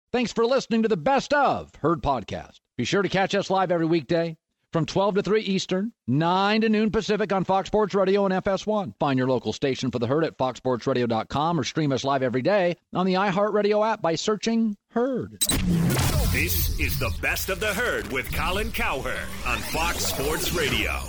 Thanks for listening to the Best of Herd podcast. Be sure to catch us live every weekday from 12 to 3 Eastern, 9 to noon Pacific on Fox Sports Radio and FS1. Find your local station for the Herd at foxsportsradio.com or stream us live every day on the iHeartRadio app by searching Herd. This is the Best of the Herd with Colin Cowherd on Fox Sports Radio.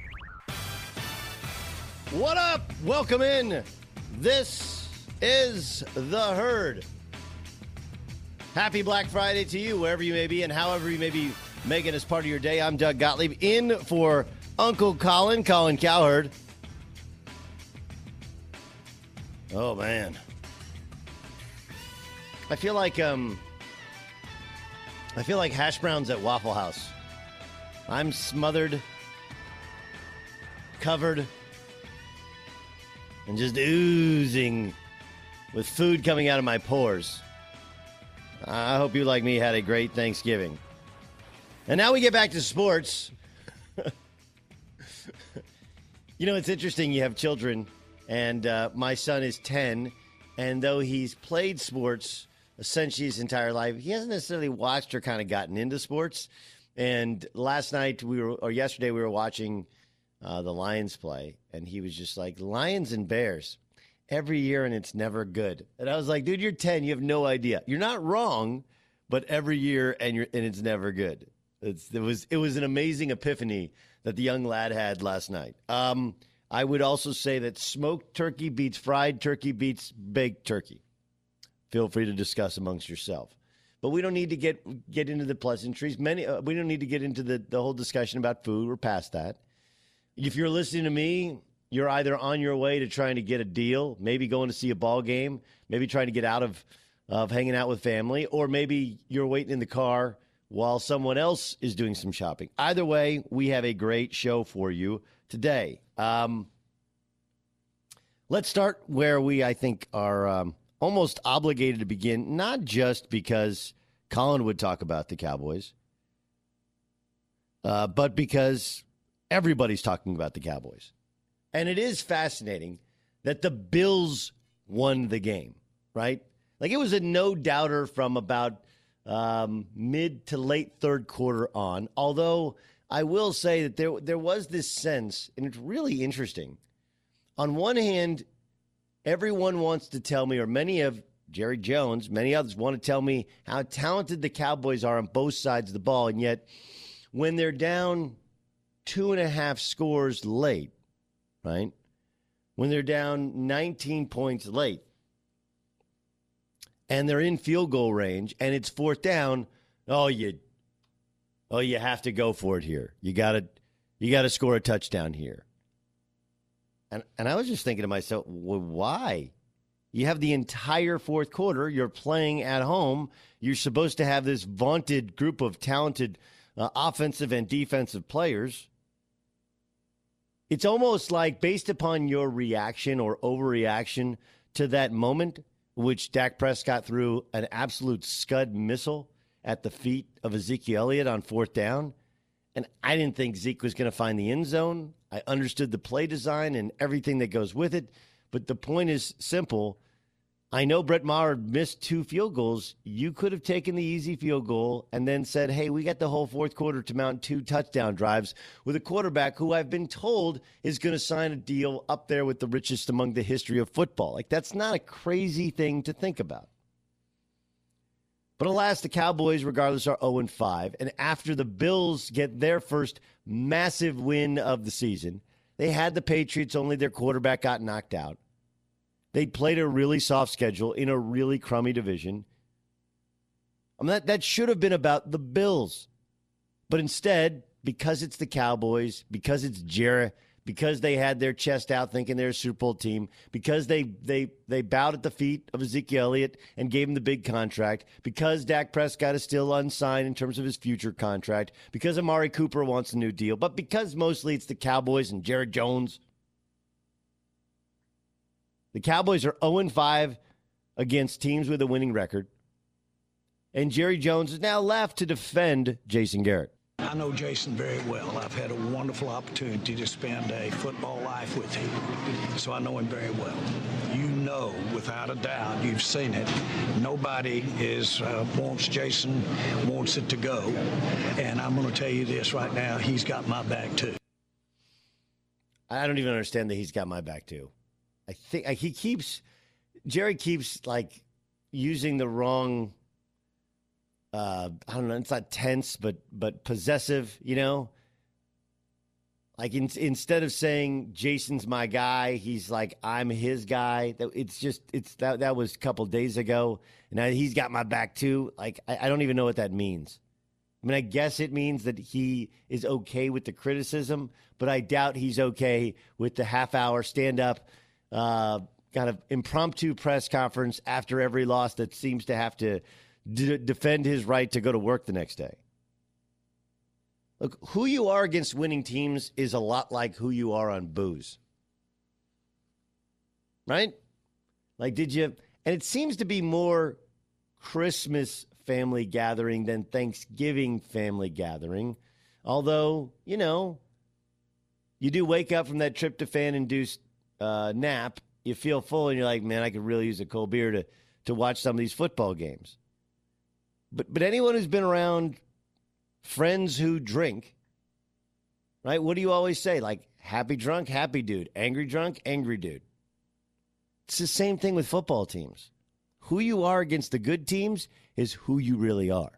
What up? Welcome in. This is the Herd. Happy Black Friday to you, wherever you may be and however you may be making this part of your day. I'm Doug Gottlieb, in for Uncle Colin Cowherd. Oh, man. I feel like hash browns at Waffle House. I'm smothered, covered, and just oozing with food coming out of my pores. I hope you, like me, had a great Thanksgiving. And now we get back to sports. You know, it's interesting. You have children, and my son is 10, and though he's played sports essentially his entire life, he hasn't necessarily watched or kind of gotten into sports. And yesterday we were watching the Lions play, and he was just like, Lions and Bears every year, and it's never good. And I was like, dude, you're 10, you have no idea. You're not wrong, but every year and it's never good. It was an amazing epiphany that the young lad had last night. I would also say that smoked turkey beats fried turkey beats baked turkey. Feel free to discuss amongst yourself. But we don't need to get into the pleasantries. We don't need to get into the whole discussion about food. We're past that. If you're listening to me, you're either on your way to trying to get a deal, maybe going to see a ball game, maybe trying to get out of hanging out with family, or maybe you're waiting in the car while someone else is doing some shopping. Either way, we have a great show for you today. Let's start where I think, are almost obligated to begin, not just because Colin would talk about the Cowboys, but because everybody's talking about the Cowboys. And it is fascinating that the Bills won the game, right? Like, it was a no-doubter from about mid to late third quarter on, although I will say that there was this sense, and it's really interesting. On one hand, everyone wants to tell me, or many of Jerry Jones, many others want to tell me how talented the Cowboys are on both sides of the ball, and yet when they're down 2.5 scores late, right, when they're down 19 points late, and they're in field goal range, and it's fourth down, you have to go for it here. You gotta score a touchdown here. And I was just thinking to myself, well, why? You have the entire fourth quarter. You're playing at home. You're supposed to have this vaunted group of talented offensive and defensive players. It's almost like, based upon your reaction or overreaction to that moment, which Dak Prescott threw an absolute scud missile at the feet of Ezekiel Elliott on fourth down. And I didn't think Zeke was going to find the end zone. I understood the play design and everything that goes with it. But the point is simple. I know Brett Maher missed 2 field goals. You could have taken the easy field goal and then said, hey, we got the whole fourth quarter to mount 2 touchdown drives with a quarterback who I've been told is going to sign a deal up there with the richest among the history of football. Like, that's not a crazy thing to think about. But alas, the Cowboys, regardless, are 0-5. And after the Bills get their first massive win of the season, they had the Patriots, only their quarterback got knocked out. They played a really soft schedule in a really crummy division. I mean, that should have been about the Bills. But instead, because it's the Cowboys, because it's Jerry, because they had their chest out thinking they're a Super Bowl team, because they bowed at the feet of Ezekiel Elliott and gave him the big contract, because Dak Prescott is still unsigned in terms of his future contract, because Amari Cooper wants a new deal, but because mostly it's the Cowboys and Jerry Jones. The Cowboys are 0-5 against teams with a winning record. And Jerry Jones is now left to defend Jason Garrett. I know Jason very well. I've had a wonderful opportunity to spend a football life with him, so I know him very well. You know without a doubt, you've seen it, nobody wants Jason, wants it to go. And I'm going to tell you this right now, he's got my back too. I don't even understand that he's got my back too. I think Jerry keeps like using the wrong, I don't know, it's not tense, but possessive, you know? Like instead of saying Jason's my guy, he's like, I'm his guy. That was a couple days ago. And now he's got my back too. Like, I don't even know what that means. I mean, I guess it means that he is okay with the criticism, but I doubt he's okay with the half-hour stand-up kind of impromptu press conference after every loss that seems to have to defend his right to go to work the next day. Look, who you are against winning teams is a lot like who you are on booze. Right? Like, and it seems to be more Christmas family gathering than Thanksgiving family gathering. Although, you know, you do wake up from that tryptophan-induced nap, you feel full, and you're like, man, I could really use a cold beer to watch some of these football games. But anyone who's been around friends who drink, right, what do you always say? Like, happy drunk, happy dude. Angry drunk, angry dude. It's the same thing with football teams. Who you are against the good teams is who you really are.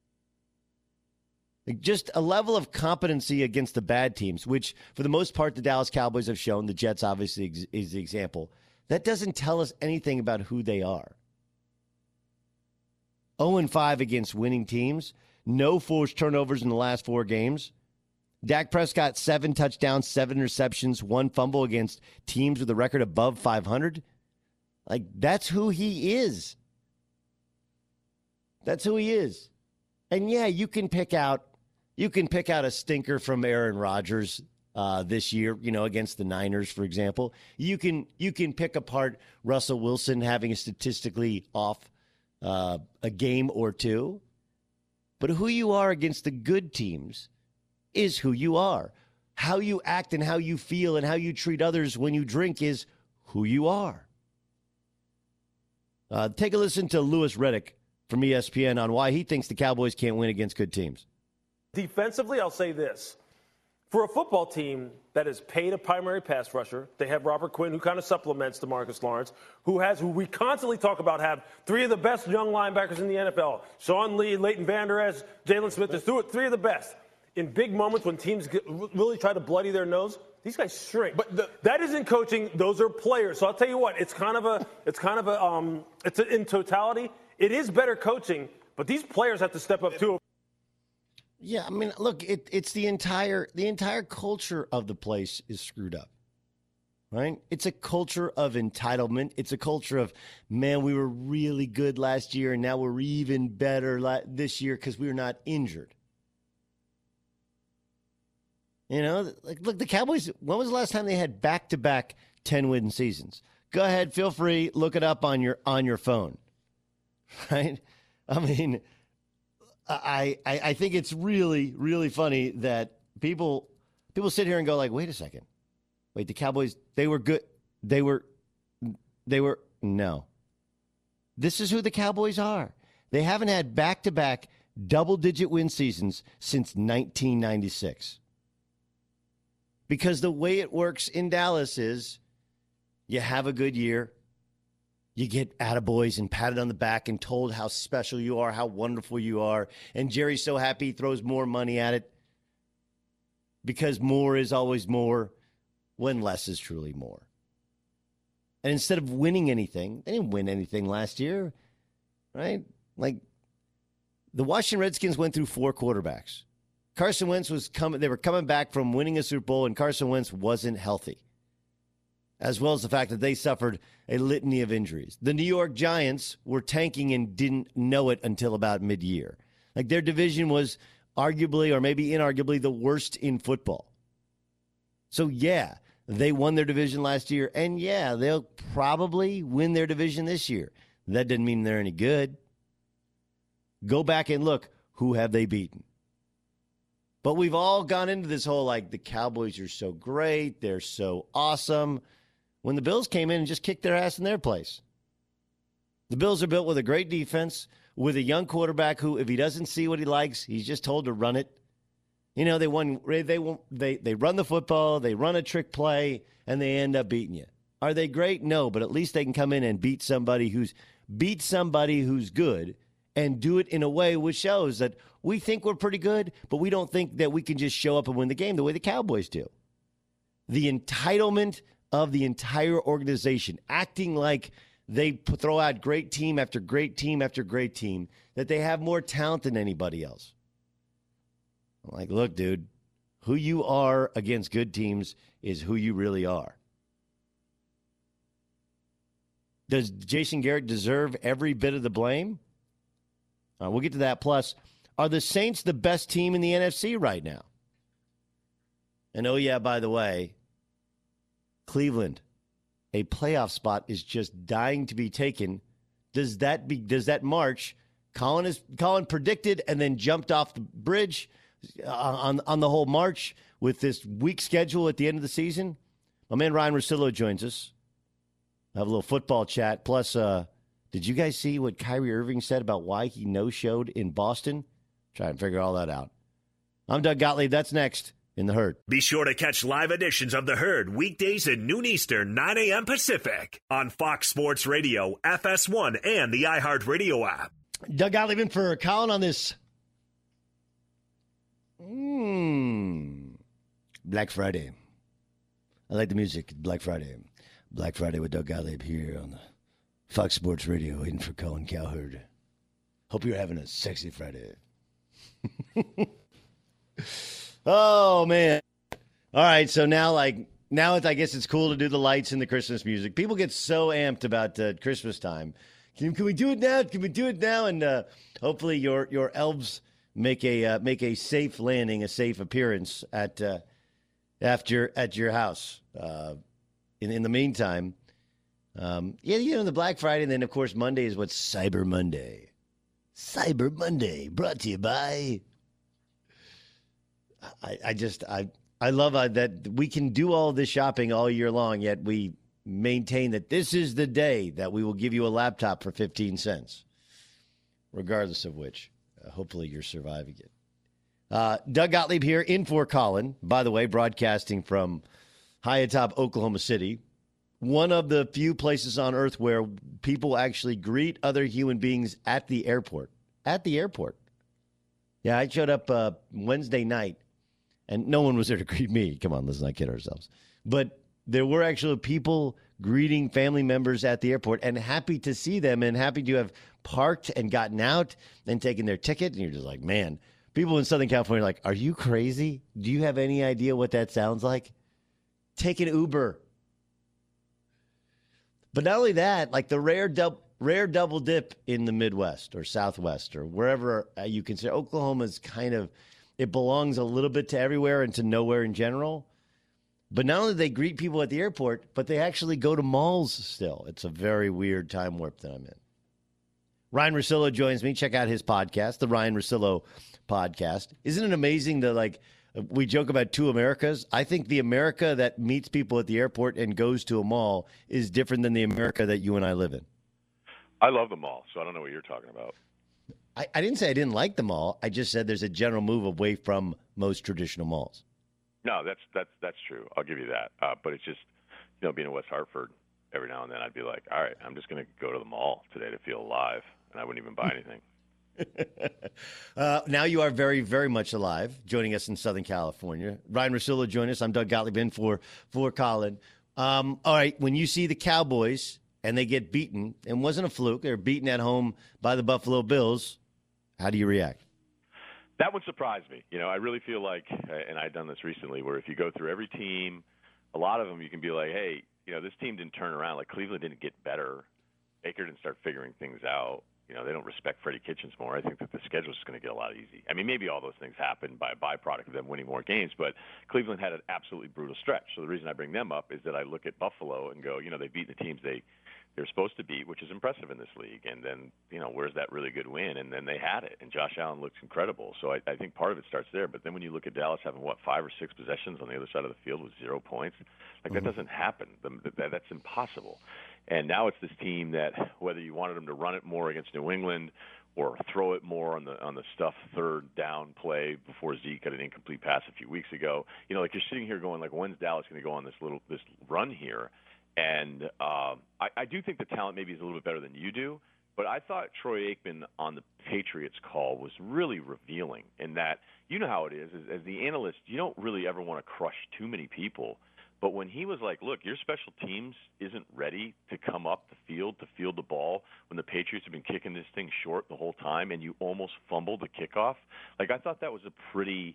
Like just a level of competency against the bad teams, which for the most part the Dallas Cowboys have shown, the Jets obviously is the example, that doesn't tell us anything about who they are. 0-5 against winning teams, no forced turnovers in the last 4 games. Dak Prescott, 7 touchdowns, 7 receptions, 1 fumble against teams with a record above 500. Like, that's who he is. That's who he is. And yeah, you can pick out a stinker from Aaron Rodgers this year, you know, against the Niners, for example. You can pick apart Russell Wilson having a statistically off a game or two. But who you are against the good teams is who you are. How you act and how you feel and how you treat others when you drink is who you are. Take a listen to Louis Riddick from ESPN on why he thinks the Cowboys can't win against good teams. Defensively, I'll say this. For a football team that has paid a primary pass rusher, they have Robert Quinn, who kind of supplements DeMarcus Lawrence, who we constantly talk about have 3 of the best young linebackers in the NFL. Sean Lee, Leighton Vander Esch, Jalen Smith, there's 3 of the best. In big moments when teams really try to bloody their nose, these guys shrink. But that isn't coaching; those are players. So I'll tell you what, in totality, it is better coaching. But these players have to step up too. Yeah, I mean, look, it's the entire culture of the place is screwed up, right? It's a culture of entitlement. It's a culture of, man, we were really good last year, and now we're even better this year because we're not injured. You know, like, look, the Cowboys, when was the last time they had back-to-back 10-win seasons? Go ahead, feel free, look it up on your phone, right? I mean, I think it's really, really funny that people sit here and go like, wait a second. Wait, the Cowboys, they were good. No. This is who the Cowboys are. They haven't had back-to-back double-digit win seasons since 1996. Because the way it works in Dallas is you have a good year, you get attaboys and patted on the back and told how special you are, how wonderful you are, and Jerry's so happy he throws more money at it because more is always more when less is truly more. And instead of winning anything, they didn't win anything last year, right? Like the Washington Redskins went through 4 quarterbacks. Carson Wentz they were coming back from winning a Super Bowl, and Carson Wentz wasn't healthy, as well as the fact that they suffered a litany of injuries. The New York Giants were tanking and didn't know it until about mid-year. Like their division was arguably, or maybe inarguably, the worst in football. So, yeah, they won their division last year, and yeah, they'll probably win their division this year. That doesn't mean they're any good. Go back and look, who have they beaten? But we've all gone into this whole, like, the Cowboys are so great, they're so awesome. when the Bills came in and just kicked their ass in their place. The Bills are built with a great defense, with a young quarterback who, if he doesn't see what he likes, he's just told to run it. You know, they run the football, they run a trick play, and they end up beating you. Are they great? No, but at least they can come in and beat somebody who's good and do it in a way which shows that we think we're pretty good, but we don't think that we can just show up and win the game the way the Cowboys do. The entitlement of the entire organization, acting like they throw out great team after great team after great team, that they have more talent than anybody else. I'm like, look, dude, who you are against good teams is who you really are. Does Jason Garrett deserve every bit of the blame? We'll get to that. Plus, are the Saints the best team in the NFC right now? And oh, yeah, by the way, Cleveland, a playoff spot is just dying to be taken. Does that march? Colin predicted and then jumped off the bridge on the whole march with this weak schedule at the end of the season. My man Ryan Russillo joins us. Have a little football chat. Plus, did you guys see what Kyrie Irving said about why he no-showed in Boston? Try and figure all that out. I'm Doug Gottlieb. That's next in The Herd. Be sure to catch live editions of The Herd weekdays at noon Eastern, 9 a.m. Pacific on Fox Sports Radio, FS1, and the iHeartRadio app. Doug Gottlieb in for Colin on this Black Friday. I like the music. Black Friday. Black Friday with Doug Gottlieb here on the Fox Sports Radio, waiting for Colin Cowherd. Hope you're having a sexy Friday. Oh, man. All right, so now I guess it's cool to do the lights and the Christmas music. People get so amped about Christmas time. Can we do it now? Can we do it now? And hopefully your elves make a safe landing, a safe appearance at your house. In the meantime, the Black Friday, and then, of course, Monday is what's Cyber Monday. Cyber Monday, brought to you by... I love that we can do all this shopping all year long, yet we maintain that this is the day that we will give you a laptop for 15 cents, regardless of which. Hopefully you're surviving it. Doug Gottlieb here in for Colin, by the way, broadcasting from high atop Oklahoma City, one of the few places on earth where people actually greet other human beings at the airport. At the airport. Yeah, I showed up Wednesday night, and no one was there to greet me. Come on, let's not kid ourselves. But there were actually people greeting family members at the airport and happy to see them and happy to have parked and gotten out and taken their ticket. And you're just like, man, people in Southern California are like, are you crazy? Do you have any idea what that sounds like? Take an Uber. But not only that, like the rare double dip in the Midwest or Southwest or wherever you consider, Oklahoma's kind of, it belongs a little bit to everywhere and to nowhere in general. But not only do they greet people at the airport, but they actually go to malls still. It's a very weird time warp that I'm in. Ryan Russillo joins me. Check out his podcast, the Ryan Russillo Podcast. Isn't it amazing that, we joke about two Americas? I think the America that meets people at the airport and goes to a mall is different than the America that you and I live in. I love the mall, so I don't know what you're talking about. I didn't say I didn't like the mall. I just said there's a general move away from most traditional malls. No, that's true. I'll give you that. But it's just, being in West Hartford, every now and then I'd be like, all right, I'm just going to go to the mall today to feel alive, and I wouldn't even buy anything. Now you are very, very much alive, joining us in Southern California. Ryan Russillo joined us. I'm Doug Gottlieb in for Colin. All right, when you see the Cowboys and they get beaten, and it wasn't a fluke, they were beaten at home by the Buffalo Bills, how do you react? That would surprise me. I really feel like, and I've done this recently, where if you go through every team, a lot of them you can be like, hey, this team didn't turn around. Like Cleveland didn't get better. Baker didn't start figuring things out. They don't respect Freddie Kitchens more. I think that the schedule is going to get a lot easy. I mean, maybe all those things happen by a byproduct of them winning more games, but Cleveland had an absolutely brutal stretch. So the reason I bring them up is that I look at Buffalo and go, they've beaten the teams they they're supposed to beat, which is impressive in this league. And then, where's that really good win? And then they had it, and Josh Allen looks incredible. So I think part of it starts there. But then when you look at Dallas having, 5 or 6 possessions on the other side of the field with 0 points, that doesn't happen. That's impossible. And now it's this team that, whether you wanted them to run it more against New England or throw it more on the stuff third down play before Zeke got an incomplete pass a few weeks ago, you're sitting here going, when's Dallas going to go on this run here? And I do think the talent maybe is a little bit better than you do, but I thought Troy Aikman on the Patriots call was really revealing in that, you know how it is, as the analyst, you don't really ever want to crush too many people. But when he was like, look, your special teams isn't ready to come up the field to field the ball when the Patriots have been kicking this thing short the whole time and you almost fumbled the kickoff, I thought that was a pretty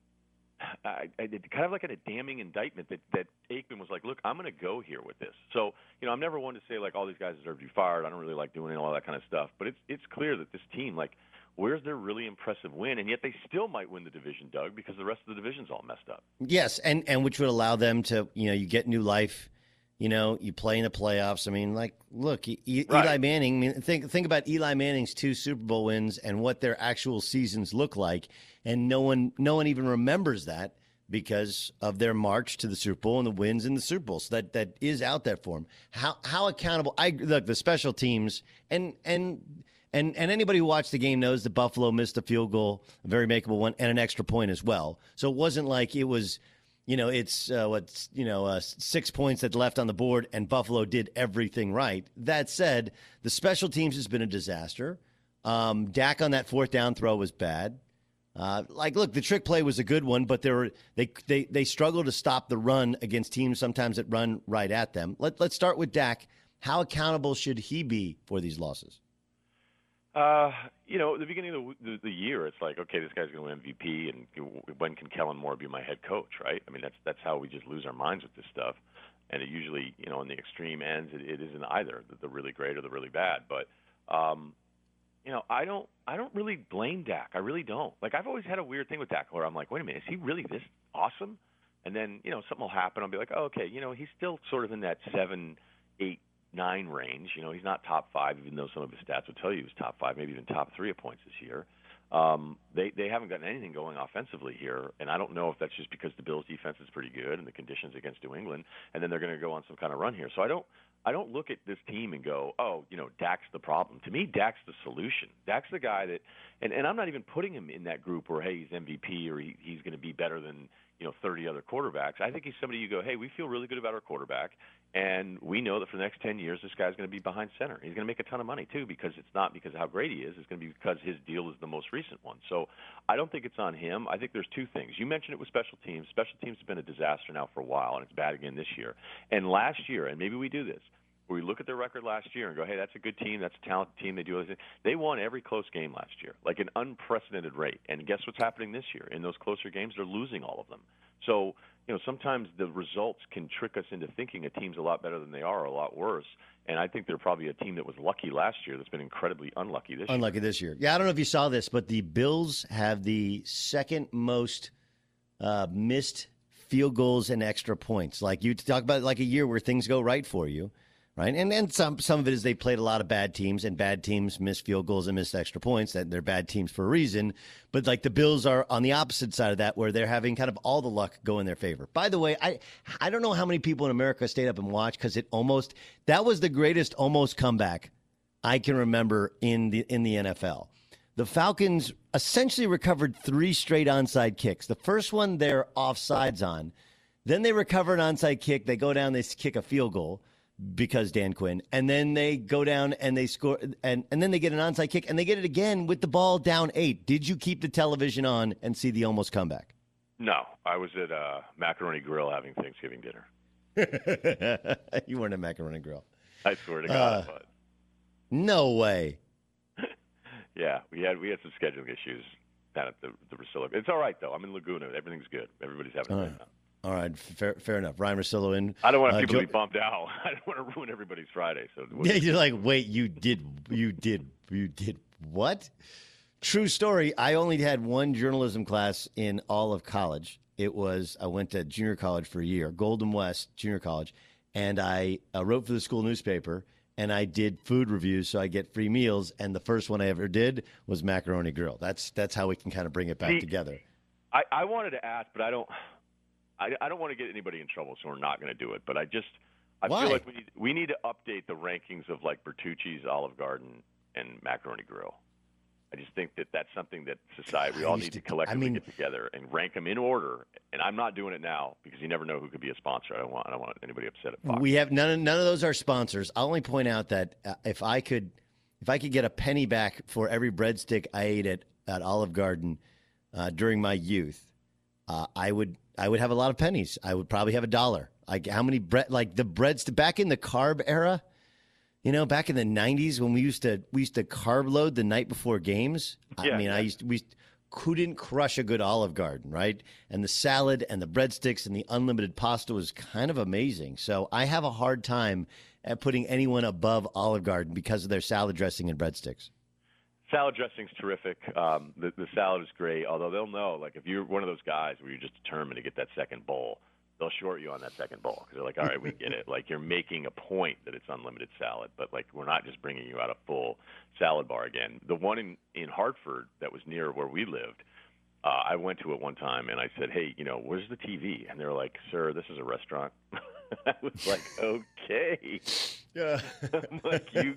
kind of like a damning indictment that Aikman was like, look, I'm going to go here with this. So, I'm never one to say, all these guys deserve to be fired. I don't really like doing all that kind of stuff. But it's clear that this team, where's their really impressive win? And yet they still might win the division, Doug, because the rest of the division's all messed up. Yes, and which would allow them to, you get new life. You play in the playoffs. I mean, look, Eli Manning. Think about Eli Manning's 2 Super Bowl wins and what their actual seasons look like, and no one even remembers that because of their march to the Super Bowl and the wins in the Super Bowl. So that is out there for them. How accountable? Look, the special teams and anybody who watched the game knows that Buffalo missed a field goal, a very makeable one, and an extra point as well. So it wasn't like it was. It's 6 points that left on the board, and Buffalo did everything right. That said, the special teams has been a disaster. Dak on that 4th down throw was bad. Look, the trick play was a good one, but they struggle to stop the run against teams sometimes that run right at them. Let's start with Dak. How accountable should he be for these losses? The beginning of the year, it's like, okay, this guy's going to win MVP, and when can Kellen Moore be my head coach, right? I mean, that's how we just lose our minds with this stuff. And it usually, on the extreme ends, it isn't either the really great or the really bad. But, I don't really blame Dak. I really don't. I've always had a weird thing with Dak where I'm like, wait a minute, is he really this awesome? And then, something will happen. I'll be like, oh, okay, he's still sort of in that 7, 8, 9 range. He's not top 5, even though some of his stats would tell you he was top 5, maybe even top 3 of points this year. They haven't gotten anything going offensively here, and I don't know if that's just because the Bills' defense is pretty good and the conditions against New England, and then they're going to go on some kind of run here. So I don't look at this team and go, oh, Dak's the problem. To me, Dak's the solution. Dak's the guy that, and I'm not even putting him in that group where, hey, he's MVP or he's going to be better than 30 other quarterbacks. I think he's somebody you go, hey, we feel really good about our quarterback, and we know that for the next 10 years this guy's going to be behind center. He's going to make a ton of money, too, because it's not because of how great he is. It's going to be because his deal is the most recent one. So I don't think it's on him. I think there's 2 things. You mentioned it with special teams. Special teams have been a disaster now for a while, and it's bad again this year. And last year, and maybe we do this, where we look at their record last year and go, hey, that's a good team, that's a talented team, they do everything. They won every close game last year, like an unprecedented rate. And guess what's happening this year? In those closer games, they're losing all of them. So, sometimes the results can trick us into thinking a team's a lot better than they are, or a lot worse. And I think they're probably a team that was lucky last year that's been incredibly unlucky this year. Unlucky this year. Yeah, I don't know if you saw this, but the Bills have the second most missed field goals and extra points. Like you talk about a year where things go right for you. Right, and some of it is they played a lot of bad teams, and bad teams miss field goals and miss extra points. That they're bad teams for a reason. But the Bills are on the opposite side of that, where they're having kind of all the luck go in their favor. By the way, I don't know how many people in America stayed up and watched because that was the greatest almost comeback I can remember in the NFL. The Falcons essentially recovered 3 straight onside kicks. The first one they're offsides on, then they recover an onside kick. They go down, they kick a field goal. Because Dan Quinn, and then they go down and they score, and then they get an onside kick, and they get it again with the ball down 8. Did you keep the television on and see the almost comeback? No, I was at Macaroni Grill having Thanksgiving dinner. You weren't at Macaroni Grill. I swear to God, but no way. Yeah, we had some scheduling issues down at the Russillo. It's all right though. I'm in Laguna. Everything's good. Everybody's having a great time. All right, fair enough. Ryan Russillo in. I don't want people to be bummed out. I don't want to ruin everybody's Friday. So yeah, you're like, wait, you did what? True story. I only had one journalism class in all of college. I went to junior college for a year, Golden West Junior College, and I wrote for the school newspaper. and I did food reviews, so I get free meals. And the first one I ever did was Macaroni Grill. That's how we can kind of bring it back together. I wanted to ask, but I don't want to get anybody in trouble, so we're not going to do it. But I Why? feel like we need to update the rankings of like Bertucci's, Olive Garden, and Macaroni Grill. I just think that that's something that society, we all need to collectively get together and rank them in order. And I'm not doing it now because you never know who could be a sponsor. I don't want anybody upset at Fox. We have none of those are sponsors. I'll only point out that if I could get a penny back for every breadstick I ate at Olive Garden during my youth, I would have a lot of pennies. I would probably have $1. Like how many the breads back in the carb era. You know, back in the 90s when we used to carb load the night before games. We couldn't crush a good Olive Garden, right? And the salad and the breadsticks and the unlimited pasta was kind of amazing. So I have a hard time at putting anyone above Olive Garden because of their salad dressing and breadsticks. Salad dressing's terrific. The salad is great, although they'll know, like, if you're one of those guys where you're just determined to get that second bowl, they'll short you on that second bowl because they're like, all right, we get it. Like, you're making a point that it's unlimited salad, but, like, we're not just bringing you out a full salad bar again. The one in Hartford that was near where we lived, I went to it one time, and I said, hey, where's the TV? And they were like, sir, this is a restaurant. I was like, okay. Yeah. I'm like, you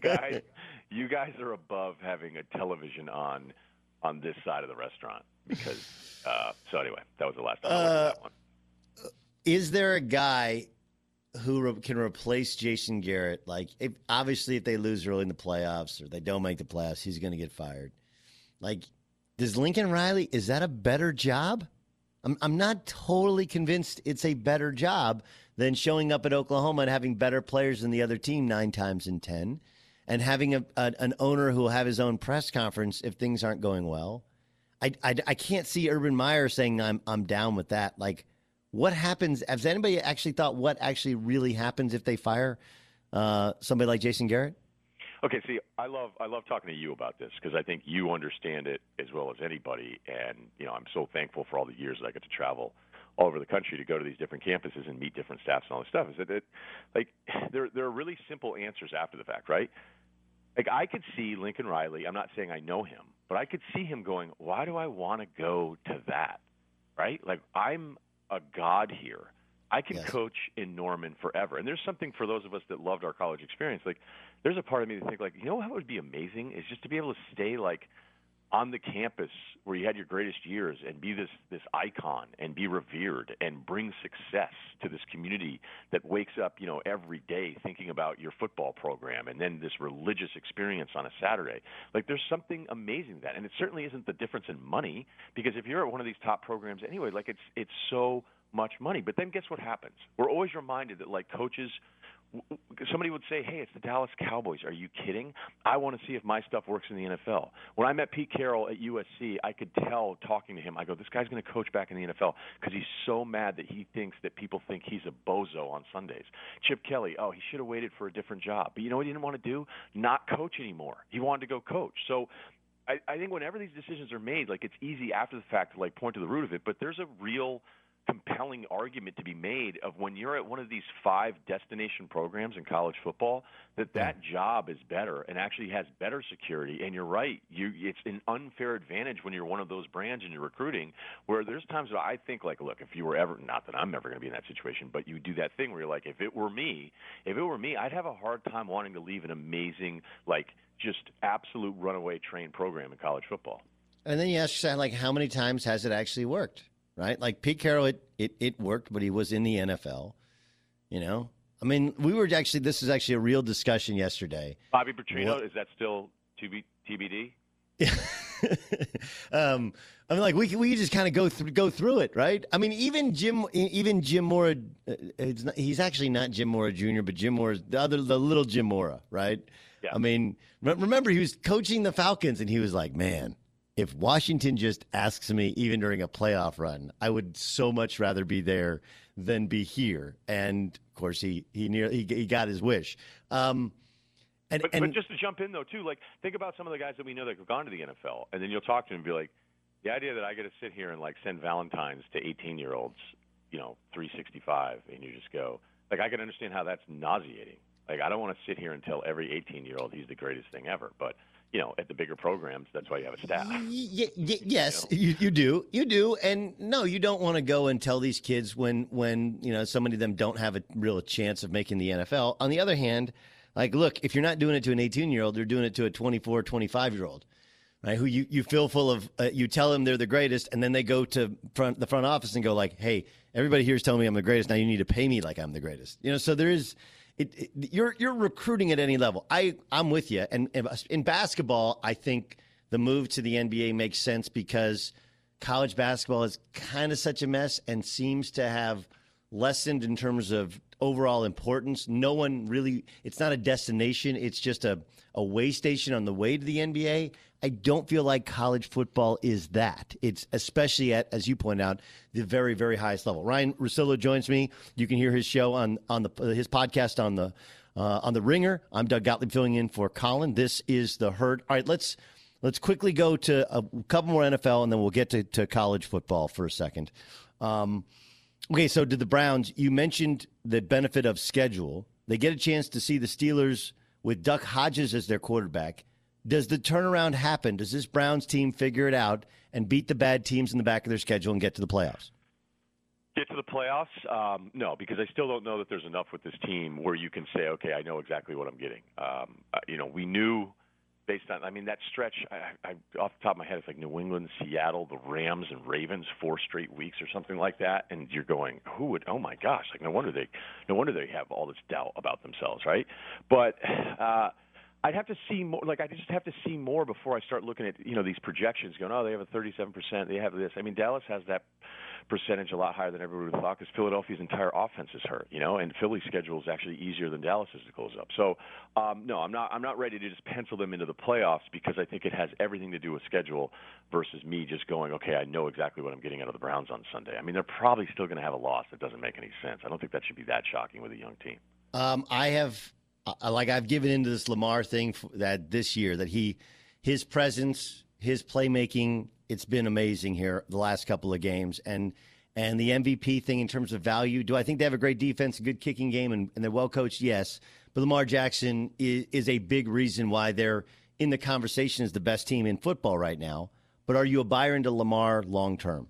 guys are above having a television on this side of the restaurant because so anyway, that was the last time I went to that one. Is there a guy who can replace Jason Garrett? Like, if they lose early in the playoffs or they don't make the playoffs, he's going to get fired. Like, does Lincoln Riley, is that a better job? I'm not totally convinced it's a better job than showing up at Oklahoma and having better players than the other team 9 times in 10 and having an owner who will have his own press conference if things aren't going well. I can't see Urban Meyer saying I'm down with that. Like, what happens? Has anybody actually thought what actually really happens if they fire somebody like Jason Garrett? Okay, see, I love talking to you about this because I think you understand it as well as anybody, and I'm so thankful for all the years that I get to travel all over the country to go to these different campuses and meet different staffs and all this stuff. Is that like there are really simple answers after the fact, right? Like, I could see Lincoln Riley. I'm not saying I know him, but I could see him going, "Why do I want to go to that?" Right? Like, I'm a god here. I can coach in Norman forever. And there's something for those of us that loved our college experience. Like, there's a part of me that think, like, what would be amazing is just to be able to stay, like, on the campus where you had your greatest years and be this icon and be revered and bring success to this community that wakes up, every day thinking about your football program and then this religious experience on a Saturday. Like, there's something amazing in that. And it certainly isn't the difference in money because if you're at one of these top programs anyway, like, it's so much money. But then guess what happens? We're always reminded that, like, coaches – somebody would say, hey, it's the Dallas Cowboys. Are you kidding? I want to see if my stuff works in the NFL. When I met Pete Carroll at USC, I could tell talking to him, I go, this guy's going to coach back in the NFL because he's so mad that he thinks that people think he's a bozo on Sundays. Chip Kelly, he should have waited for a different job. But you know what he didn't want to do? Not coach anymore. He wanted to go coach. So I think whenever these decisions are made, like, it's easy after the fact to, like, point to the root of it, but there's a real compelling argument to be made of when you're at one of these 5 destination programs in college football, that job is better and actually has better security. And you're right. It's an unfair advantage when you're one of those brands and you're recruiting where there's times that I think, like, look, if you were ever, not that I'm ever going to be in that situation, but you do that thing where you're like, if it were me, I'd have a hard time wanting to leave an amazing, like, just absolute runaway train program in college football. And then you ask yourself, like, how many times has it actually worked? Right? Like, Pete Carroll, it worked, but he was in the NFL, I mean, this is actually a real discussion yesterday. Bobby Petrino, is that still TBD? I mean, like, we just kind of go through it, right? I mean, even Jim Mora, he's actually not Jim Mora Jr., but Jim Mora's the little Jim Mora, right? Yeah. I mean, remember he was coaching the Falcons, and he was like, man, if Washington just asks me, even during a playoff run, I would so much rather be there than be here. And of course, he got his wish. But just to jump in though, too, like, think about some of the guys that we know that have gone to the NFL, and then you'll talk to them and be like, the idea that I get to sit here and, like, send Valentines to 18-year-olds, 365, and you just go, like, I can understand how that's nauseating. Like, I don't want to sit here and tell every 18-year-old he's the greatest thing ever. But, at the bigger programs, that's why you have a staff. Yes, you do. You do. And no, you don't want to go and tell these kids when so many of them don't have a real chance of making the NFL. On the other hand, like, look, if you're not doing it to an 18-year-old, they're doing it to a 24, 25-year-old. Right, who you feel full of, you tell them they're the greatest, and then they go to the front office and go like, hey, everybody here is telling me I'm the greatest. Now you need to pay me like I'm the greatest. So there is, you're recruiting at any level. I'm with you. And in basketball, I think the move to the NBA makes sense because college basketball is kind of such a mess and seems to have lessened in terms of overall importance. No one really, it's not a destination. It's just a way station on the way to the NBA. I don't feel like college football is that. It's especially at, as you point out, the very, very highest level. Ryan Russillo joins me. You can hear his show on his podcast on the Ringer. I'm Doug Gottlieb filling in for Colin. This is The Herd. All right, let's quickly go to a couple more NFL, and then we'll get to college football for a second. Okay, so to the Browns, you mentioned the benefit of schedule. They get a chance to see the Steelers with Duck Hodges as their quarterback. Does the turnaround happen? Does this Browns team figure it out and beat the bad teams in the back of their schedule and get to the playoffs? Get to the playoffs? No, because I still don't know that there's enough with this team where you can say, okay, I know exactly what I'm getting. We knew based on, that stretch, I off the top of my head, it's like New England, Seattle, the Rams, and Ravens, 4 straight weeks or something like that. And you're going, oh my gosh, like no wonder they have all this doubt about themselves, right? But I'd have to see more. Like, I just have to see more before I start looking at these projections. Going, they have a 37%. They have this. Dallas has that percentage a lot higher than everybody would have thought because Philadelphia's entire offense is hurt. And Philly's schedule is actually easier than Dallas's to close up. So, no, I'm not ready to just pencil them into the playoffs because I think it has everything to do with schedule versus me just going, okay, I know exactly what I'm getting out of the Browns on Sunday. They're probably still going to have a loss that doesn't make any sense. I don't think that should be that shocking with a young team. I've given into this Lamar thing that this year that his presence, his playmaking, it's been amazing here the last couple of games. And the MVP thing in terms of value, do I think they have a great defense, a good kicking game, and they're well coached? Yes. But Lamar Jackson is a big reason why they're in the conversation as the best team in football right now. But are you a buyer into Lamar long term?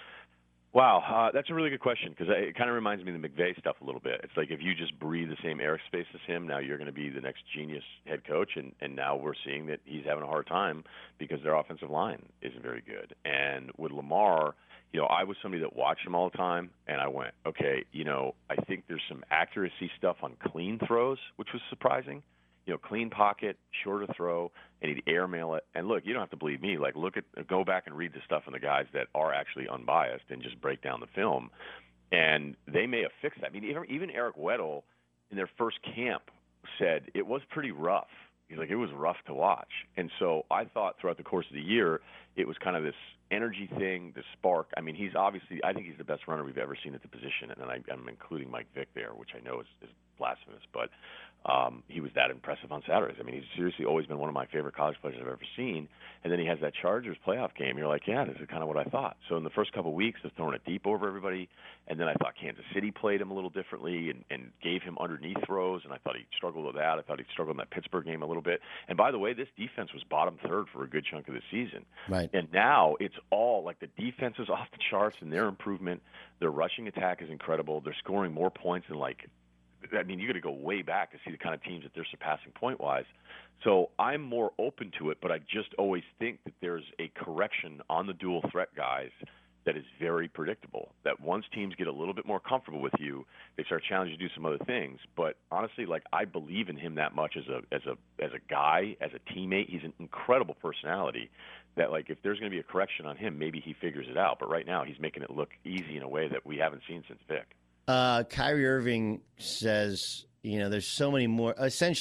Wow, that's a really good question because it kind of reminds me of the McVay stuff a little bit. It's like if you just breathe the same airspace as him, now you're going to be the next genius head coach, and now we're seeing that he's having a hard time because their offensive line isn't very good. And with Lamar, I was somebody that watched him all the time, and I went, okay, I think there's some accuracy stuff on clean throws, which was surprising. Clean pocket, shorter throw, and he'd airmail it. And look, you don't have to believe me. Like, go back and read the stuff on the guys that are actually unbiased and just break down the film. And they may have fixed that. Even Eric Weddle in their first camp said it was pretty rough. He's like, it was rough to watch. And so I thought throughout the course of the year, it was kind of this energy thing, this spark. I think he's the best runner we've ever seen at the position. And I'm including Mike Vick there, which I know is blasphemous, but he was that impressive on Saturdays. He's seriously always been one of my favorite college players I've ever seen. And then he has that Chargers playoff game. You're like, yeah, this is kind of what I thought. So in the first couple of weeks, they're throwing it deep over everybody. And then I thought Kansas City played him a little differently and gave him underneath throws. And I thought he struggled with that. I thought he struggled in that Pittsburgh game a little bit. And by the way, this defense was bottom third for a good chunk of the season. Right. And now it's all like the defense is off the charts and their improvement. Their rushing attack is incredible. They're scoring more points than you got to go way back to see the kind of teams that they're surpassing point-wise. So I'm more open to it, but I just always think that there's a correction on the dual threat guys that is very predictable. That once teams get a little bit more comfortable with you, they start challenging you to do some other things. But honestly, I believe in him that much as a guy, as a teammate. He's an incredible personality. That if there's going to be a correction on him, maybe he figures it out. But right now, he's making it look easy in a way that we haven't seen since Vic. Kyrie Irving says, there's so many more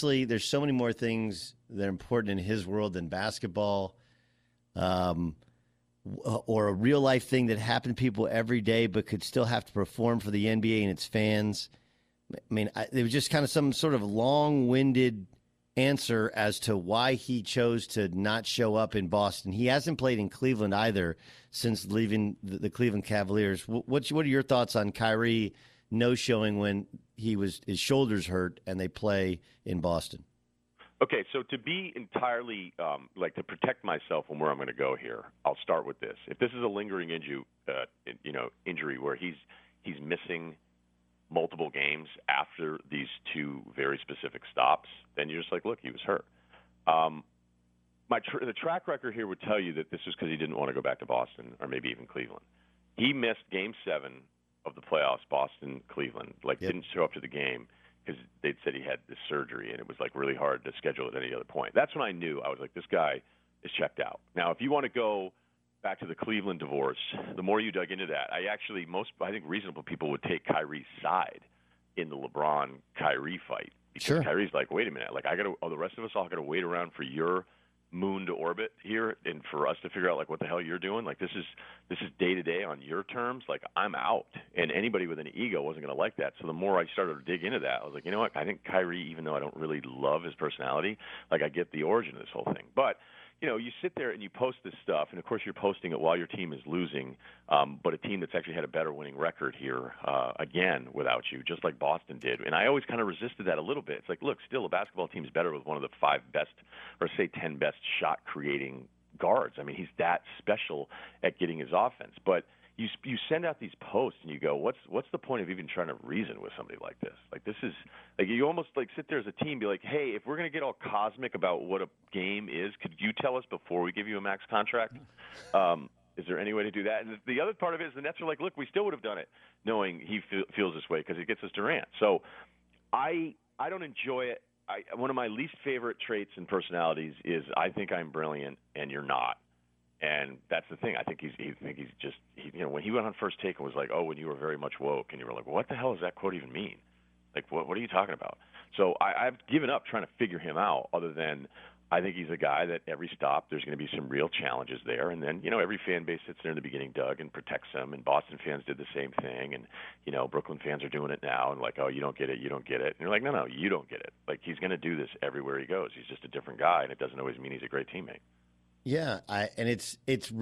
things that are important in his world than basketball, or a real life thing that happened to people every day, but could still have to perform for the NBA and its fans. It was just kind of some sort of long-winded answer as to why he chose to not show up in Boston. He hasn't played in Cleveland either since leaving the Cleveland Cavaliers. What are your thoughts on Kyrie no showing when his shoulders hurt and they play in Boston? Okay, so to be entirely to protect myself and where I'm going to go here, I'll start with this. If this is a lingering injury where he's missing multiple games after these two very specific stops, then you're just like, look, he was hurt. The track record here would tell you that this was because he didn't want to go back to Boston or maybe even Cleveland. He missed Game 7 of the playoffs, Boston-Cleveland, didn't show up to the game because they'd said he had this surgery, and it was really hard to schedule at any other point. That's when I knew. I was like, this guy is checked out. Now, if you want to go back to the Cleveland divorce, the more you dug into that, I think reasonable people would take Kyrie's side in the LeBron-Kyrie fight. Because Sure. Kyrie's like, wait a minute, the rest of us all got to wait around for your moon to orbit here and for us to figure out what the hell you're doing. This is day to day on your terms. I'm out. And anybody with an ego wasn't going to like that. So the more I started to dig into that, I was like, you know what? I think Kyrie, even though I don't really love his personality, I get the origin of this whole thing. But you sit there and you post this stuff, and of course you're posting it while your team is losing, but a team that's actually had a better winning record here again without you, just like Boston did. And I always kind of resisted that a little bit. It's like, look, still a basketball team is better with one of the 5 best or say 10 best shot creating guards. I mean, he's that special at getting his offense. But you send out these posts and you go, what's the point of even trying to reason with somebody like this? This is you almost sit there as a team, be like, hey, if we're going to get all cosmic about what a game is, could you tell us before we give you a max contract? Is there any way to do that? And the other part of it is the Nets are like, look, we still would have done it, knowing he feels this way because he gets us Durant. So I don't enjoy it. One of my least favorite traits and personalities is I think I'm brilliant and you're not. And that's the thing. I think he's just when he went on First Take and was like, oh, when you were very much woke, and you were like, what the hell does that quote even mean? What are you talking about? So I've given up trying to figure him out, other than I think he's a guy that every stop there's going to be some real challenges there. And then, every fan base sits there in the beginning, Doug, and protects him. And Boston fans did the same thing. And, Brooklyn fans are doing it now and oh, you don't get it, you don't get it. And you're like, no, you don't get it. He's going to do this everywhere he goes. He's just a different guy, and it doesn't always mean he's a great teammate. Yeah, and it's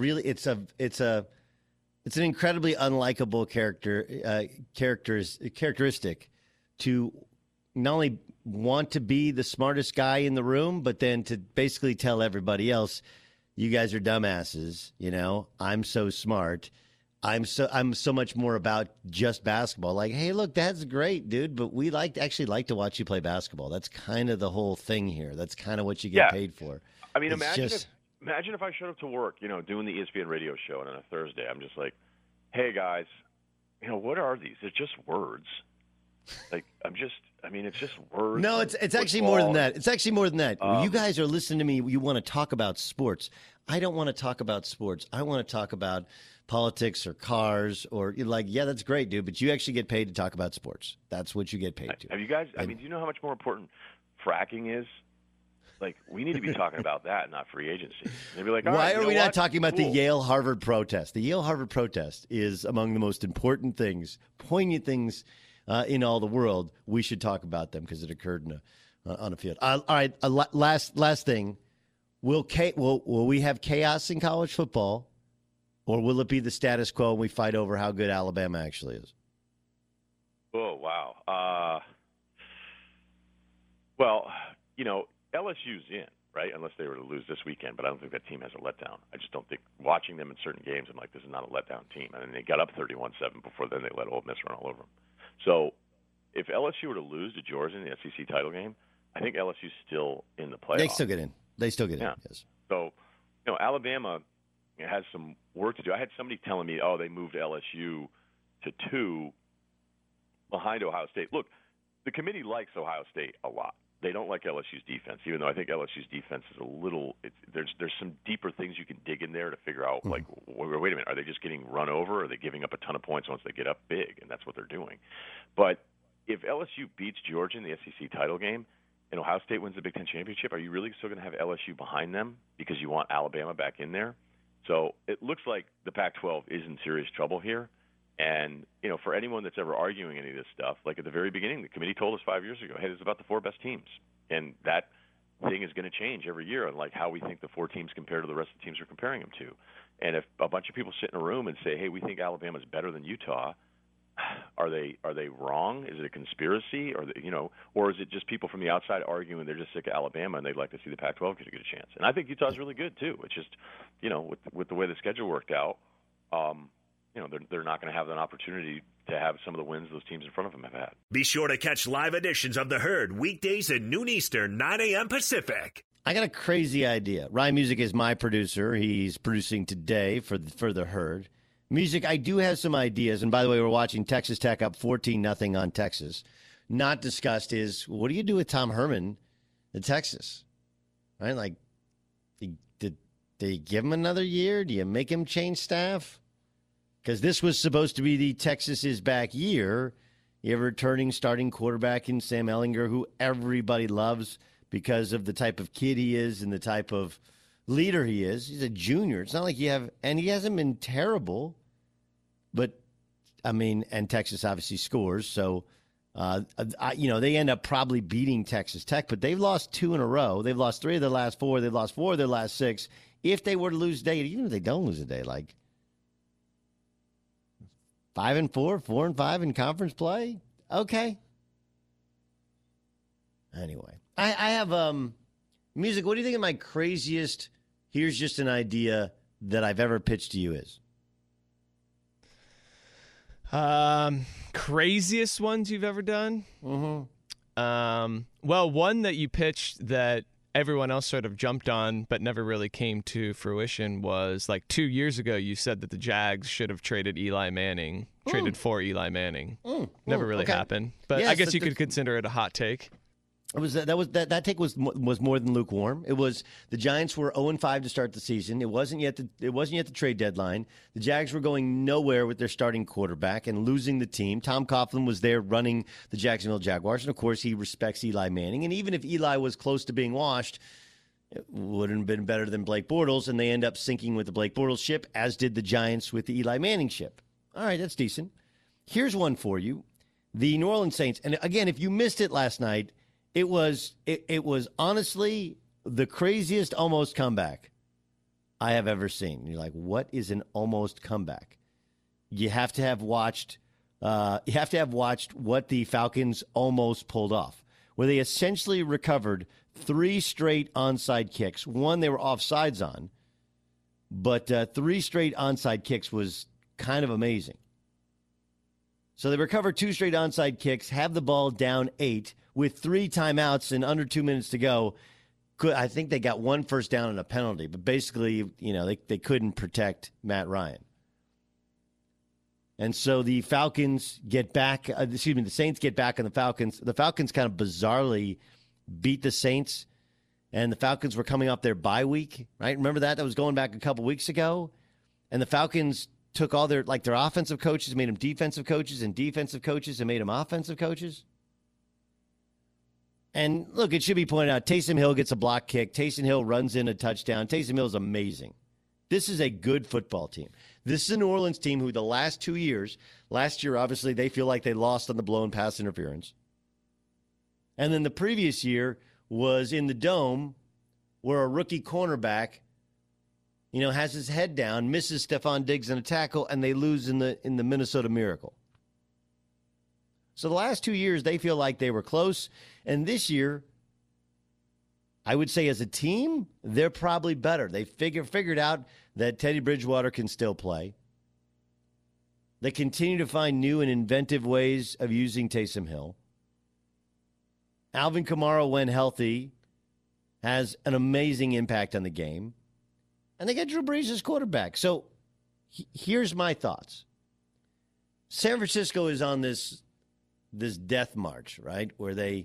an incredibly unlikable characteristic to not only want to be the smartest guy in the room, but then to basically tell everybody else, you guys are dumbasses. I'm so smart. I'm so much more about just basketball. Hey, look, that's great, dude, but we actually like to watch you play basketball. That's kind of the whole thing here. That's kind of what you get paid for. I mean, Imagine if I showed up to work, doing the ESPN radio show, and on a Thursday, I'm just like, hey, guys, what are these? They're just words. It's just words. No, it's actually more than that. It's actually more than that. You guys are listening to me. You want to talk about sports. I don't want to talk about sports. I want to talk about politics or cars or yeah, that's great, dude, but you actually get paid to talk about sports. That's what you get paid to. Have you guys, do you know how much more important fracking is? We need to be talking about that, not free agency. They'd be like, why are we not talking about the Yale-Harvard protest? The Yale-Harvard protest is among the most important things, poignant things in all the world. We should talk about them because it occurred on a field. All right, last thing. Will we have chaos in college football, or will it be the status quo and we fight over how good Alabama actually is? Oh, wow. LSU's in, right, unless they were to lose this weekend, but I don't think that team has a letdown. I just don't think watching them in certain games, I'm like, this is not a letdown team. And then they got up 31-7 before then they let Ole Miss run all over them. So if LSU were to lose to Georgia in the SEC title game, I think LSU's still in the playoffs. They still get in. Yes. So, Alabama has some work to do. I had somebody telling me, they moved LSU to 2 behind Ohio State. Look, the committee likes Ohio State a lot. They don't like LSU's defense, even though I think LSU's defense is a little there's some deeper things you can dig in there to figure out, wait a minute, are they just getting run over, or are they giving up a ton of points once they get up big? And that's what they're doing. But if LSU beats Georgia in the SEC title game and Ohio State wins the Big Ten championship, are you really still going to have LSU behind them because you want Alabama back in there? So it looks like the Pac-12 is in serious trouble here. And, for anyone that's ever arguing any of this stuff, at the very beginning, the committee told us 5 years ago, hey, this is about the 4 best teams. And that thing is going to change every year on, how we think the 4 teams compare to the rest of the teams we're comparing them to. And if a bunch of people sit in a room and say, hey, we think Alabama's better than Utah, are they wrong? Is it a conspiracy, or or is it just people from the outside arguing they're just sick of Alabama and they'd like to see the Pac-12 get a chance? And I think Utah's really good too. It's just, with the way the schedule worked out, they're not going to have an opportunity to have some of the wins those teams in front of them have had. Be sure to catch live editions of The Herd weekdays at noon Eastern, 9 a.m. Pacific. I got a crazy idea. Ryan Music is my producer. He's producing today for The Herd. Music, I do have some ideas. And by the way, we're watching Texas Tech up 14-0 on Texas. Not discussed is, what do you do with Tom Herman at Texas? Right? Like, did they give him another year? Do you make him change staff? Because this was supposed to be the Texas is back year. You have a returning starting quarterback in Sam Ehlinger, who everybody loves because of the type of kid he is and the type of leader he is. He's a junior. It's not like you have, and he hasn't been terrible, but and Texas obviously scores. So, they end up probably beating Texas Tech, but they've lost 2 in a row. They've lost 3 of their last 4. They've lost 4 of their last 6. If they were to lose today, even if they don't lose today, like 5-4, 4-5 in conference play. Okay. Anyway, I have Music. What do you think of my craziest? Here's just an idea that I've ever pitched to you is. Craziest ones you've ever done? Mm-hmm. Well, one that you pitched that everyone else sort of jumped on but never really came to fruition was like 2 years ago. You said that the Jags should have traded for Eli Manning. Never really happened. But yes, I guess you could consider it a hot take. It was that take was more than lukewarm. It was the Giants were 0-5 to start the season. It wasn't yet the trade deadline. The Jags were going nowhere with their starting quarterback and losing the team. Tom Coughlin was there running the Jacksonville Jaguars, and of course he respects Eli Manning. And even if Eli was close to being washed, it wouldn't have been better than Blake Bortles, and they end up sinking with the Blake Bortles ship, as did the Giants with the Eli Manning ship. All right, that's decent. Here's one for you: the New Orleans Saints. And again, if you missed it last night. It was honestly the craziest almost comeback I have ever seen. You're like, what is an almost comeback? You have to have watched what the Falcons almost pulled off, where they essentially recovered 3 straight onside kicks. One they were offsides on, but 3 straight onside kicks was kind of amazing. So they recovered 2 straight onside kicks, have the ball down 8 with 3 timeouts and under 2 minutes to go. I think they got 1 first down and a penalty, but basically, they couldn't protect Matt Ryan. And so the Falcons get back, the Saints get back on the Falcons. The Falcons kind of bizarrely beat the Saints, and the Falcons were coming off their bye week, right? Remember that? That was going back a couple weeks ago. And the Falcons took all their offensive coaches, made them defensive coaches, and defensive coaches and made them offensive coaches. And look, it should be pointed out, Taysom Hill gets a block kick. Taysom Hill runs in a touchdown. Taysom Hill is amazing. This is a good football team. This is a New Orleans team who the last 2 years, last year, obviously, they feel like they lost on the blown pass interference. And then the previous year was in the Dome, where a rookie cornerback, has his head down, misses Stephon Diggs in a tackle, and they lose in the Minnesota Miracle. So the last 2 years, they feel like they were close. And this year, I would say as a team, they're probably better. They figured out that Teddy Bridgewater can still play. They continue to find new and inventive ways of using Taysom Hill. Alvin Kamara, when healthy, has an amazing impact on the game. And they get Drew Brees as quarterback. So here's my thoughts. San Francisco is on this death march, right, where they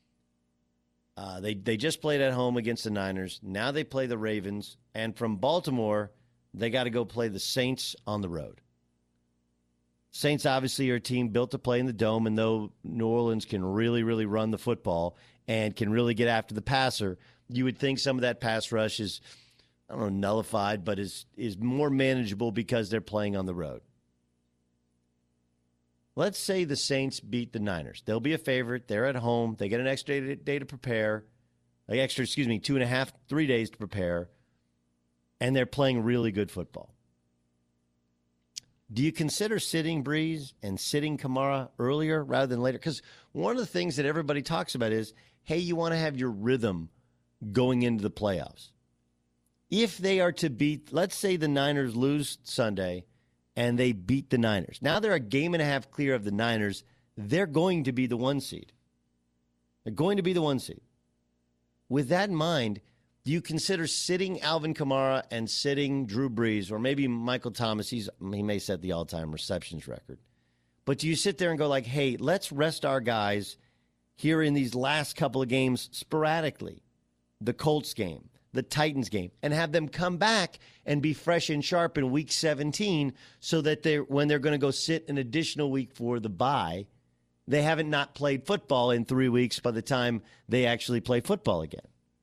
just played at home against the Niners. Now they play the Ravens. And from Baltimore, they got to go play the Saints on the road. Saints obviously are a team built to play in the Dome, and though New Orleans can really, really run the football and can really get after the passer, you would think some of that pass rush is, nullified, but is more manageable because they're playing on the road. Let's say the Saints beat the Niners. They'll be a favorite. They're at home. They get an extra day to prepare. 2.5, 3 days to prepare. And they're playing really good football. do you consider sitting Breeze and sitting Kamara earlier rather than later? Because one of the things that everybody talks about is, hey, you want to have your rhythm going into the playoffs. If they are to beat, let's say the Niners lose Sunday and they beat the Niners. Now they're a game and a half clear of the Niners. They're going to be the 1 seed. They're going to be the 1 seed. With that in mind, do you consider sitting Alvin Kamara and sitting Drew Brees, or maybe Michael Thomas? He may set the all-time receptions record. But do you sit there and go like, hey, let's rest our guys here in these last couple of games sporadically? The Colts game, the Titans game, and have them come back and be fresh and sharp in Week 17 so that when they're going to go sit an additional week for the bye, they haven't not played football in 3 weeks by the time they actually play football again.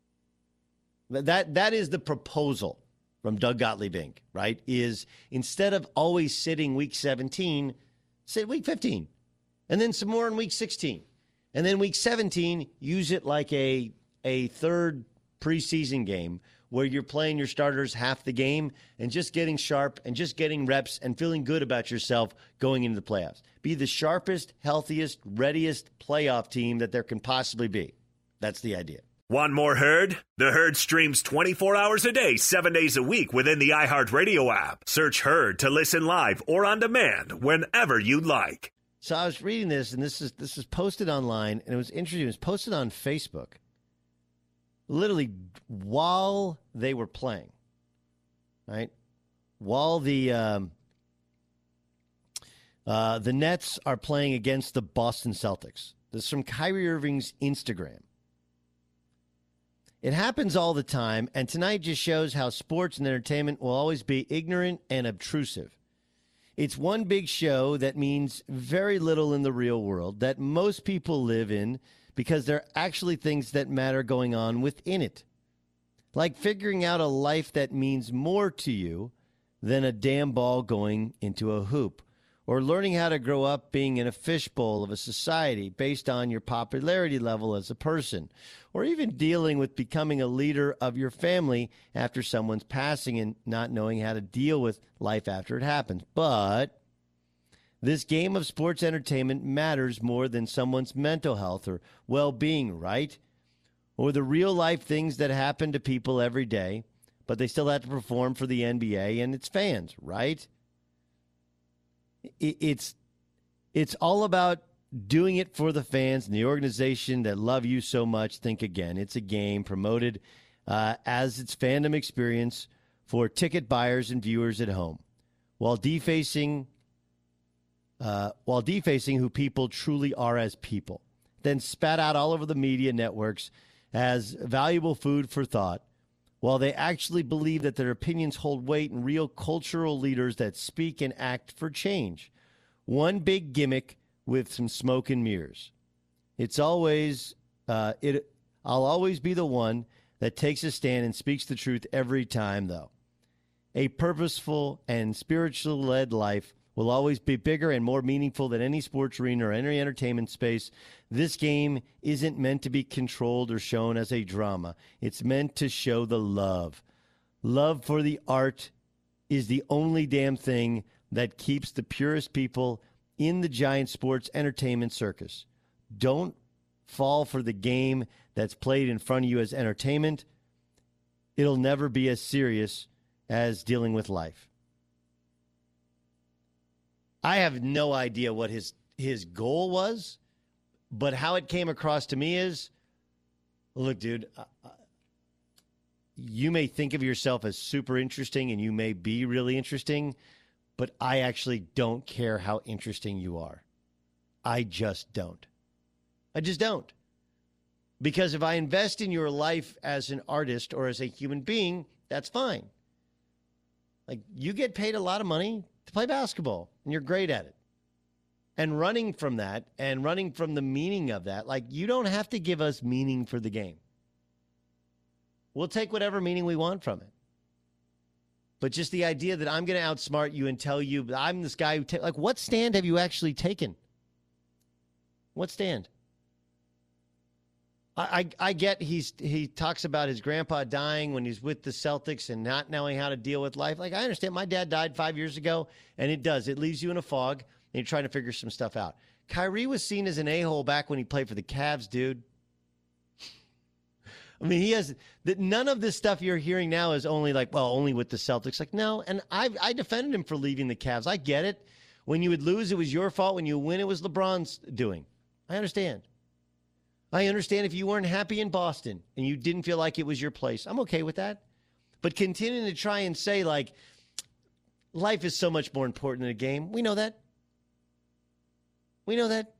That is the proposal from Doug Gottlieb Inc., right? Is instead of always sitting Week 17, sit Week 15, and then some more in Week 16. And then Week 17, use it like a third preseason game where you're playing your starters half the game and just getting sharp and just getting reps and feeling good about yourself going into the playoffs. Be the sharpest, healthiest, readiest playoff team that there can possibly be. That's the idea. Want more Herd? The Herd streams 24 hours a day, 7 days a week within the iHeartRadio app. Search Herd to listen live or on demand whenever you like. So I was reading this, and this is posted online, and it was interesting. It was posted on Facebook literally while they were playing, right? While the Nets are playing against the Boston Celtics. This is from Kyrie Irving's Instagram. It happens all the time, and tonight just shows how sports and entertainment will always be ignorant and obtrusive. It's one big show that means very little in the real world that most people live in because there are actually things that matter going on within it. Like figuring out a life that means more to you than a damn ball going into a hoop. Or learning how to grow up being in a fishbowl of a society based on your popularity level as a person. Or even dealing with becoming a leader of your family after someone's passing and not knowing how to deal with life after it happens. But this game of sports entertainment matters more than someone's mental health or well-being, right? Or the real-life things that happen to people every day, but they still have to perform for the NBA and its fans, right? It's all about doing it for the fans and the organization that love you so much. Think again. It's a game promoted as its fandom experience for ticket buyers and viewers at home, while defacing who people truly are as people, then spat out all over the media networks as valuable food for thought, while they actually believe that their opinions hold weight in real cultural leaders that speak and act for change. One big gimmick with some smoke and mirrors. It's always, I'll always be the one that takes a stand and speaks the truth every time, though. A purposeful and spiritual-led life will always be bigger and more meaningful than any sports arena or any entertainment space. This game isn't meant to be controlled or shown as a drama. It's meant to show the love. Love for the art is the only damn thing that keeps the purest people in the giant sports entertainment circus. Don't fall for the game that's played in front of you as entertainment. It'll never be as serious as dealing with life. I have no idea what his goal was, but how it came across to me is, look, dude, you may think of yourself as super interesting and you may be really interesting, but I actually don't care how interesting you are. I just don't. I just don't. Because if I invest in your life as an artist or as a human being, that's fine. Like, you get paid a lot of money to play basketball, and you're great at it. And running from that and running from the meaning of that, like, you don't have to give us meaning for the game. We'll take whatever meaning we want from it. But just the idea that I'm going to outsmart you and tell you I'm this guy who like, what stand have you actually taken? What stand? I get he talks about his grandpa dying when he's with the Celtics and not knowing how to deal with life. Like, I understand my dad died 5 years ago, and it leaves you in a fog, and you're trying to figure some stuff out. Kyrie was seen as an a-hole back when he played for the Cavs, dude. I mean, none of this stuff you're hearing now is only with the Celtics. Like, no, and I defended him for leaving the Cavs. I get it. When you would lose, it was your fault. When you win, it was LeBron's doing. I understand. I understand if you weren't happy in Boston and you didn't feel like it was your place. I'm okay with that. But continuing to try and say, like, life is so much more important than a game, we know that. We know that.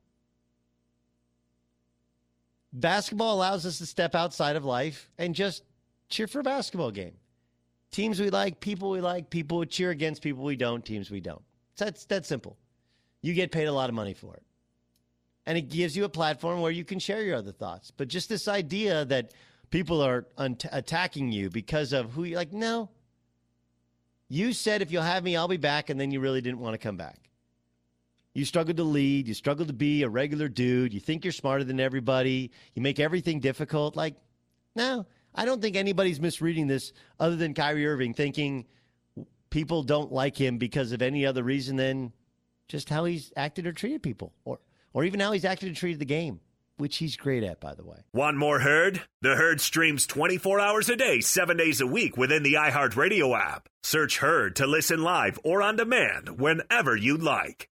Basketball allows us to step outside of life and just cheer for a basketball game. Teams we like, people we cheer against, people we don't, teams we don't. That's that simple. You get paid a lot of money for it. And it gives you a platform where you can share your other thoughts. But just this idea that people are attacking you because of who you like, no. You said, if you'll have me, I'll be back, and then you really didn't want to come back. You struggled to lead. You struggled to be a regular dude. You think you're smarter than everybody. You make everything difficult. Like, no, I don't think anybody's misreading this other than Kyrie Irving thinking people don't like him because of any other reason than just how he's acted or treated people, or even how he's acted and treated the game, which he's great at, by the way. Want more Herd? The Herd streams 24 hours a day, 7 days a week within the iHeartRadio app. Search Herd to listen live or on demand whenever you like.